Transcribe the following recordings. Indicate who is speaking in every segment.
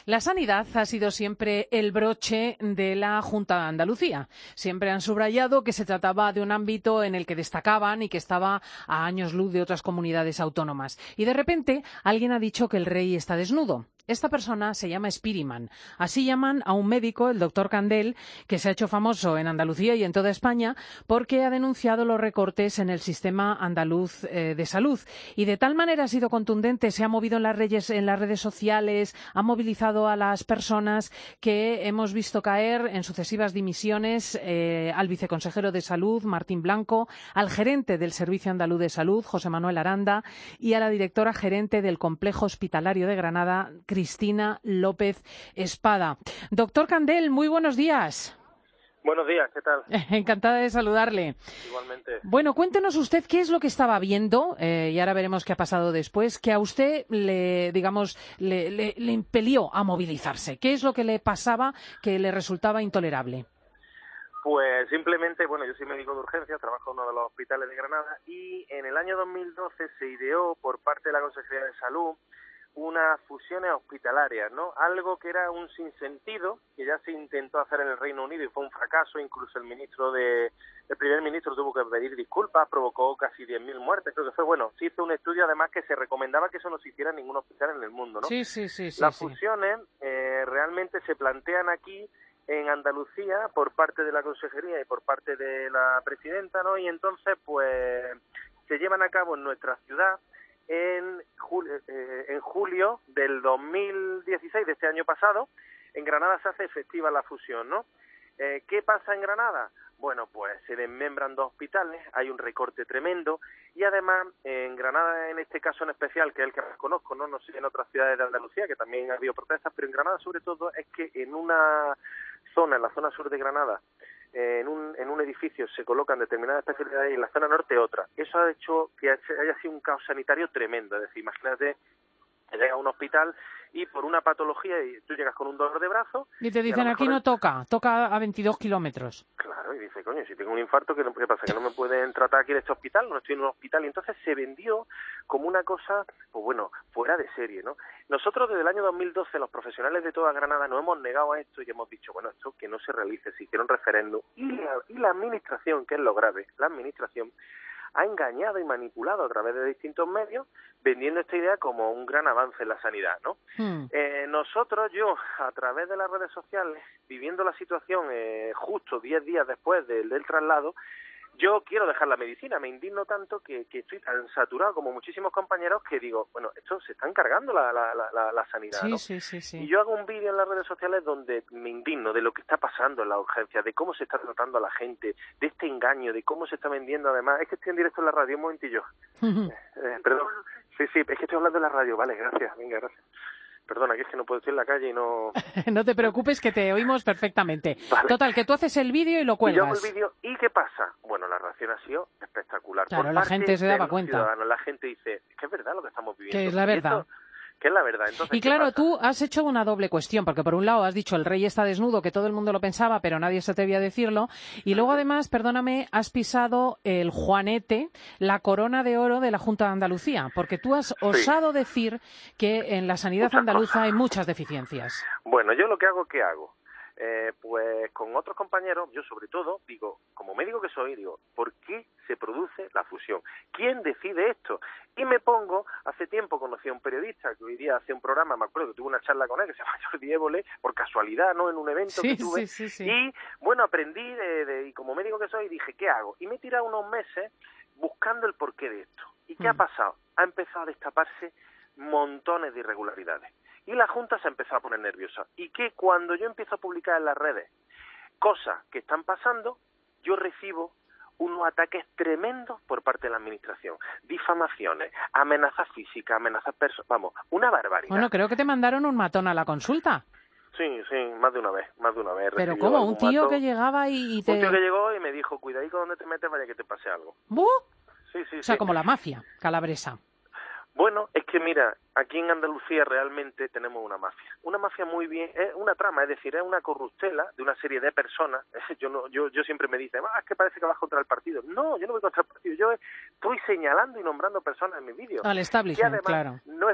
Speaker 1: La sanidad ha sido siempre el broche de la Junta de Andalucía. Siempre han subrayado que se trataba de un ámbito en el que destacaban y que estaba a años luz de otras comunidades autónomas. Y de repente alguien ha dicho que el rey está desnudo. Esta persona se llama Spiriman. Así llaman a un médico, el doctor Candel, que se ha hecho famoso en Andalucía y en toda España porque ha denunciado los recortes en el sistema andaluz de salud. Y de tal manera ha sido contundente, se ha movido en las redes sociales, ha movilizado a las personas que hemos visto caer en sucesivas dimisiones al viceconsejero de Salud, Martín Blanco, al gerente del Servicio Andaluz de Salud, José Manuel Aranda, y a la directora gerente del Complejo Hospitalario de Granada, Cristina López Espada. Doctor Candel, muy buenos días.
Speaker 2: Buenos días, ¿qué tal?
Speaker 1: Encantada de saludarle.
Speaker 2: Igualmente.
Speaker 1: Bueno, cuéntenos usted qué es lo que estaba viendo, y ahora veremos qué ha pasado después, que a usted le impelió a movilizarse. ¿Qué es lo que le pasaba que le resultaba intolerable?
Speaker 2: Pues simplemente, bueno, yo soy médico de urgencias, trabajo en uno de los hospitales de Granada y en el año 2012 se ideó por parte de la Consejería de Salud unas fusiones hospitalarias, ¿no? Algo que era un sinsentido, que ya se intentó hacer en el Reino Unido y fue un fracaso, incluso el primer ministro tuvo que pedir disculpas, provocó casi 10.000 muertes, creo que fue, bueno, se hizo un estudio además que se recomendaba que eso no se hiciera en ningún hospital en el mundo, ¿no?
Speaker 1: Sí.
Speaker 2: Las fusiones realmente se plantean aquí en Andalucía por parte de la Consejería y por parte de la presidenta, ¿no? Y entonces, pues, se llevan a cabo en nuestra ciudad en julio del 2016, de este año pasado. En Granada se hace efectiva la fusión, ¿no? ¿Qué pasa en Granada? Bueno, pues se desmembran dos hospitales, hay un recorte tremendo y además en Granada, en este caso en especial, que es el que más conozco, no sé en otras ciudades de Andalucía, que también ha habido protestas, pero en Granada sobre todo es que en una zona, en la zona sur de Granada, en un edificio se colocan determinadas especialidades y en la zona norte otra. Eso ha hecho que haya sido un caos sanitario tremendo. Es decir, imagínate, llegas a un hospital y por una patología y tú llegas con un dolor de brazo
Speaker 1: y te dicen aquí no toca a 22 kilómetros.
Speaker 2: Claro, y dice, coño, si tengo un infarto, ¿qué pasa? ¿Que no me pueden tratar aquí en este hospital? No estoy en un hospital. Y entonces se vendió como una cosa, pues bueno, fuera de serie, ¿no? Nosotros desde el año 2012, los profesionales de toda Granada, nos hemos negado a esto y hemos dicho, bueno, esto que no se realice, se hicieron referéndum. Y la administración, que es lo grave, la administración ha engañado y manipulado a través de distintos medios, vendiendo esta idea como un gran avance en la sanidad, ¿no? Nosotros, yo, a través de las redes sociales, viviendo la situación justo 10 días después del traslado, yo quiero dejar la medicina, me indigno tanto que estoy tan saturado como muchísimos compañeros que digo, bueno, esto se está encargando la sanidad, ¿no?
Speaker 1: Sí.
Speaker 2: Y yo hago un vídeo en las redes sociales donde me indigno de lo que está pasando en la urgencia, de cómo se está tratando a la gente, de este engaño, de cómo se está vendiendo además. Es que estoy en directo en la radio, un momentillo. Perdón. Sí, es que estoy hablando en la radio, vale, gracias, venga, gracias. Perdona, que es que no puedo estar en la calle y no...
Speaker 1: No te preocupes, que te oímos perfectamente. Vale. Total, que tú haces el vídeo y lo cuelgas.
Speaker 2: Y yo hago el vídeo, ¿y qué pasa? Bueno, la reacción ha sido espectacular.
Speaker 1: Claro, la gente se daba cuenta.
Speaker 2: La gente dice, es que es verdad lo que estamos viviendo.
Speaker 1: Que es la verdad.
Speaker 2: Que es la verdad. Entonces,
Speaker 1: y claro, tú has hecho una doble cuestión, porque por un lado has dicho el rey está desnudo, que todo el mundo lo pensaba, pero nadie se atrevía a decirlo, y luego además, perdóname, has pisado el juanete, la corona de oro de la Junta de Andalucía, porque tú has osado decir que en la sanidad andaluza hay muchas deficiencias.
Speaker 2: Bueno, yo lo que hago, ¿qué hago? Pues con otros compañeros, yo sobre todo, digo, como médico que soy, digo, ¿por qué se produce la fusión? ¿Quién decide esto? Y me pongo, hace tiempo conocí a un periodista que hoy día hace un programa, me acuerdo que tuve una charla con él, que se llama Jordi Évole, por casualidad, ¿no? En un evento que tuve.
Speaker 1: Sí.
Speaker 2: Y, bueno, aprendí y como médico que soy, dije, ¿qué hago? Y me he tirado unos meses buscando el porqué de esto. ¿Y qué ha pasado? Ha empezado a destaparse montones de irregularidades. Y la Junta se empezó a poner nerviosa. Y que cuando yo empiezo a publicar en las redes cosas que están pasando, yo recibo unos ataques tremendos por parte de la Administración. Difamaciones, amenazas físicas, amenazas personales. Vamos, una barbaridad.
Speaker 1: Bueno, creo que te mandaron un matón a la consulta.
Speaker 2: Sí, más de una vez.
Speaker 1: ¿Pero cómo? ¿Un tío que llegaba y te...?
Speaker 2: Un tío que llegó y me dijo, cuidadito donde te metes, vaya que te pase algo.
Speaker 1: ¿Buh?
Speaker 2: Sí.
Speaker 1: O sea, como la mafia calabresa.
Speaker 2: Bueno, es que mira, aquí en Andalucía realmente tenemos una mafia muy bien, es una trama, es decir, es una corruptela de una serie de personas. Yo siempre me dicen, es que parece que vas contra el partido. No, yo no voy contra el partido, yo estoy señalando y nombrando personas en mis vídeos.
Speaker 1: Al establishment,
Speaker 2: que además
Speaker 1: claro.
Speaker 2: no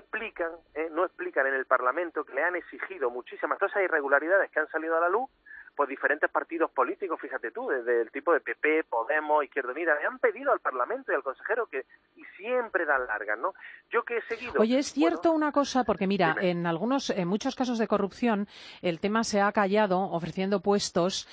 Speaker 2: explican en el Parlamento que le han exigido muchísimas, todas esas irregularidades que han salido a la luz, pues diferentes partidos políticos, fíjate tú, desde el tipo de PP, Podemos, Izquierda Unida, le han pedido al Parlamento y al consejero y siempre dan largas, ¿no? Yo que he seguido...
Speaker 1: Oye, es cierto una cosa, porque mira,
Speaker 2: dime.
Speaker 1: en muchos casos de corrupción, el tema se ha callado ofreciendo puestos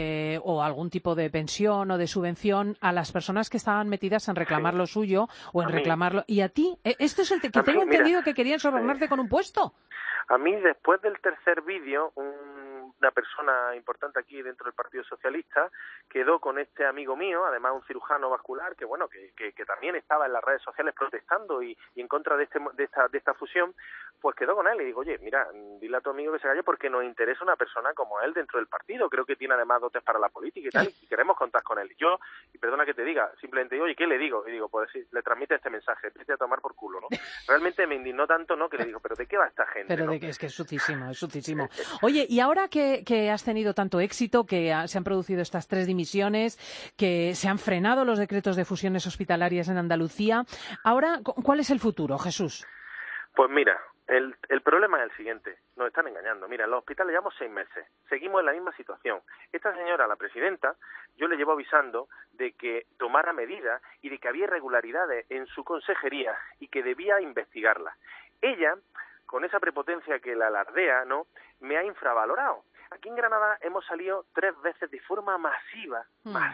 Speaker 1: o algún tipo de pensión o de subvención a las personas que estaban metidas en reclamar lo suyo o en reclamarlo. Y a ti, esto es el que tengo entendido que querían sobornarte con un puesto.
Speaker 2: A mí, después del tercer vídeo, una persona importante aquí dentro del Partido Socialista quedó con este amigo mío, además un cirujano vascular, que bueno, que también estaba en las redes sociales protestando y en contra de esta fusión, pues quedó con él y digo, oye, mira, dile a tu amigo que se calle porque nos interesa una persona como él dentro del partido, creo que tiene además dotes para la política y tal, y queremos contar con él. Yo, y perdona que te diga, simplemente digo, oye, ¿qué le digo? Y digo, pues sí, le transmite este mensaje, vete a tomar por culo, ¿no? Realmente me indignó tanto, ¿no?, que le digo, pero ¿de qué va esta gente?
Speaker 1: Pero
Speaker 2: ¿no?
Speaker 1: es que es sucísimo, es sucísimo. Oye, y ahora que has tenido tanto éxito, que se han producido estas 3 dimisiones, que se han frenado los decretos de fusiones hospitalarias en Andalucía, ahora, ¿cuál es el futuro, Jesús?
Speaker 2: Pues mira, el problema es el siguiente, nos están engañando. Mira, en los hospitales llevamos 6 meses, seguimos en la misma situación. Esta señora, la presidenta, yo le llevo avisando de que tomara medidas y de que había irregularidades en su consejería y que debía investigarlas. Ella, con esa prepotencia que la alardea, ¿no?, me ha infravalorado. Aquí en Granada hemos salido 3 veces de forma masiva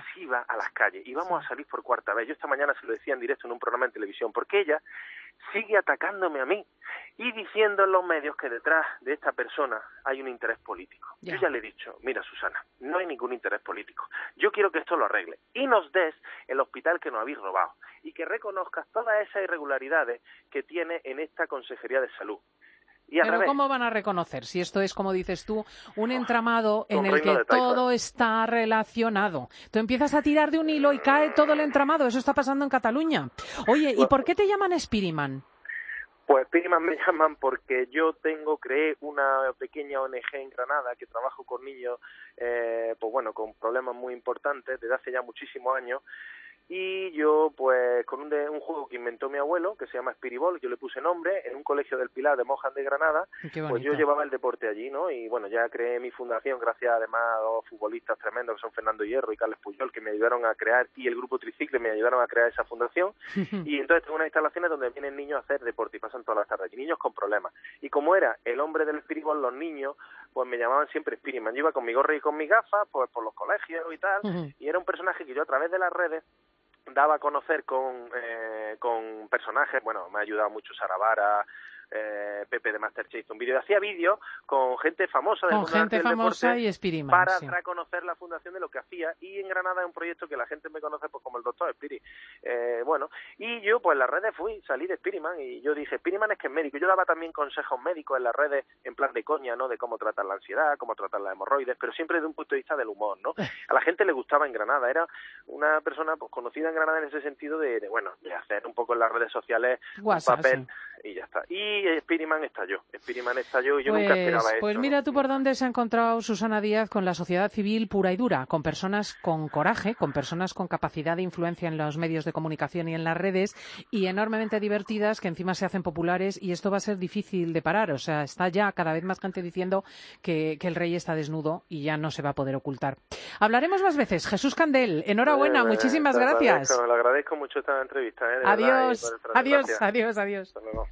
Speaker 2: a las calles y vamos a salir por 4ª vez. Yo esta mañana se lo decía en directo en un programa en televisión, porque ella sigue atacándome a mí y diciendo en los medios que detrás de esta persona hay un interés político. Yo ya le he dicho, mira, Susana, no hay ningún interés político. Yo quiero que esto lo arregle y nos des el hospital que nos habéis robado y que reconozcas todas esas irregularidades que tiene en esta Consejería de Salud.
Speaker 1: Pero ¿cómo van a reconocer si esto es, como dices tú, un entramado en el que todo está relacionado? Tú empiezas a tirar de un hilo y cae todo el entramado. Eso está pasando en Cataluña. Oye, ¿y por qué te llaman Spiriman?
Speaker 2: Pues Spiriman me llaman porque yo creé una pequeña ONG en Granada que trabajo con niños, pues bueno, con problemas muy importantes desde hace ya muchísimos años. Y yo, pues, con un juego que inventó mi abuelo, que se llama Spiribol, yo le puse nombre, en un colegio del Pilar de Monjas de Granada, pues yo llevaba el deporte allí, ¿no? Y bueno, ya creé mi fundación gracias además a 2 futbolistas tremendos que son Fernando Hierro y Carles Puyol, que me ayudaron a crear, y el grupo Tricicle me ayudaron a crear esa fundación. Y entonces tengo unas instalaciones donde vienen niños a hacer deporte y pasan todas las tardes, y niños con problemas. Y como era el hombre del Spiribol, los niños, pues me llamaban siempre Spiriman. Yo iba con mi gorra y con mis gafas, pues por los colegios y tal, y era un personaje que yo a través de las redes daba a conocer con personajes, bueno, me ha ayudado mucho Sara Vara, Pepe de Masterchef, hacía vídeos con gente famosa del mundo del deporte
Speaker 1: y Spiriman,
Speaker 2: para dar a conocer la fundación de lo que hacía, y en Granada es un proyecto que la gente me conoce pues como el doctor Spiri, bueno, y yo pues en las redes salí de Spiriman y yo dije, Spiriman es que es médico, yo daba también consejos médicos en las redes en plan de coña, ¿no?, de cómo tratar la ansiedad, cómo tratar las hemorroides, pero siempre desde un punto de vista del humor, ¿no? A la gente le gustaba en Granada, era una persona pues conocida en Granada en ese sentido de hacer un poco en las redes sociales un papel y ya está. Y Spiriman estalló y yo nunca esperaba esto.
Speaker 1: Pues mira tú por dónde se ha encontrado Susana Díaz con la sociedad civil pura y dura, con personas con coraje, con personas con capacidad de influencia en los medios de comunicación y en las redes, y enormemente divertidas, que encima se hacen populares, y esto va a ser difícil de parar. O sea, está ya cada vez más gente diciendo que el rey está desnudo y ya no se va a poder ocultar. Hablaremos más veces. Jesús Candel, enhorabuena, muchísimas gracias.
Speaker 2: Le agradezco mucho esta entrevista.
Speaker 1: Adiós.
Speaker 2: Hasta luego.